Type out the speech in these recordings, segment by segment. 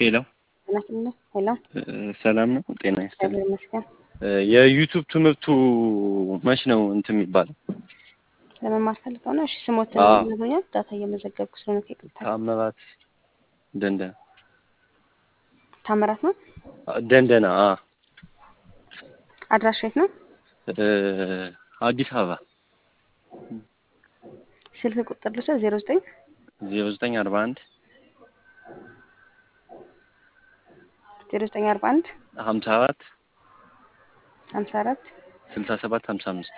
ሄሎ ሄሎ ሰላም ነው ጤና ይስጥልኝ ይመስገን። የዩቲዩብ ትምህርቱ መች ነው እንትን የሚባለው? ለመማር ፈልገው ነው? እሺ ስሞትን ነግሩኛል። ዳታ እየመዘገብኩ ስለሆነ ከይቅርታ። ታምራት ደንደና ታምራት ነው ደንደና አድራሻ የት ነው? አዲስ አበባ። ስልክ ቁጥር ልውሰድ 09 0941 0941 54 54 67 55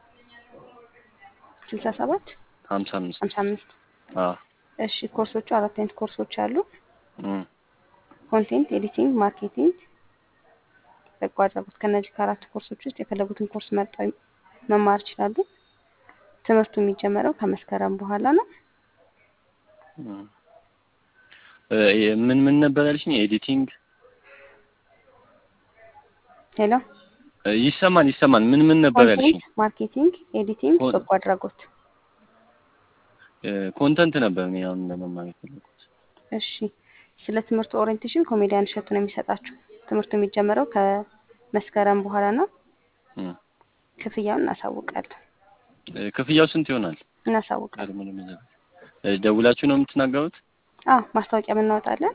67 55 55 እሺ ኮርሶቹ አራት አይነት ኮርሶች አሉ። ኮንቴንት ኤዲቲንግ፣ ማርኬቲንግ፣ በጎ አድራጎት። ከነዚህ ከአራት ኮርሶች ውስጥ የፈለጉትን ኮርስ መርጠው መማር ይችላሉ። ትምህርቱ የሚጀመረው ከመስከረም በኋላ ነው። ምን ነበር ያልሽኝ? ኤዲቲንግ ሄሎ ይሰማል። ምን ነበር ያልሽኝ? ማርኬቲንግ፣ ኤዲቲንግ፣ በጎ አድራጎት። ኮንተንት ነበር ነው ያው ለመማር የፈለኩት። እሺ ስለ ትምህርቱ ኦሪየንቴሽን ኮሜዲያን እሸቱ ነው የሚሰጣችሁ። ትምህርቱ የሚጀመረው ከመስከረም በኋላ ነው። ክፍያውን እናሳውቃለን። ክፍያው ስንት ይሆናል? እናሳውቃለን። ደውላችሁ ነው የምትናገሩት? ማስታወቂያ እናወጣለን።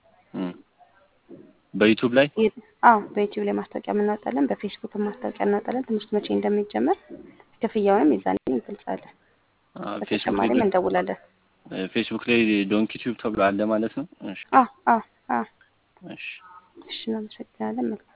በዩቲዩብ ላይ? በዩቲዩብ ላይ ማስታወቂያ እናወጣለን። በፌስቡክ ማስታወቂያ እናወጣለን። ትምህርቱ መቼ እንደሚጀመር ክፍያውንም ይዛን እንገልጻለን። በተጨማሪም እንደውላለን። ፌስቡክ ላይ ዶንኪ ቲዩብ ተብሎ አለ ማለት ነው? እሺ እሺ እናመሰግናለን።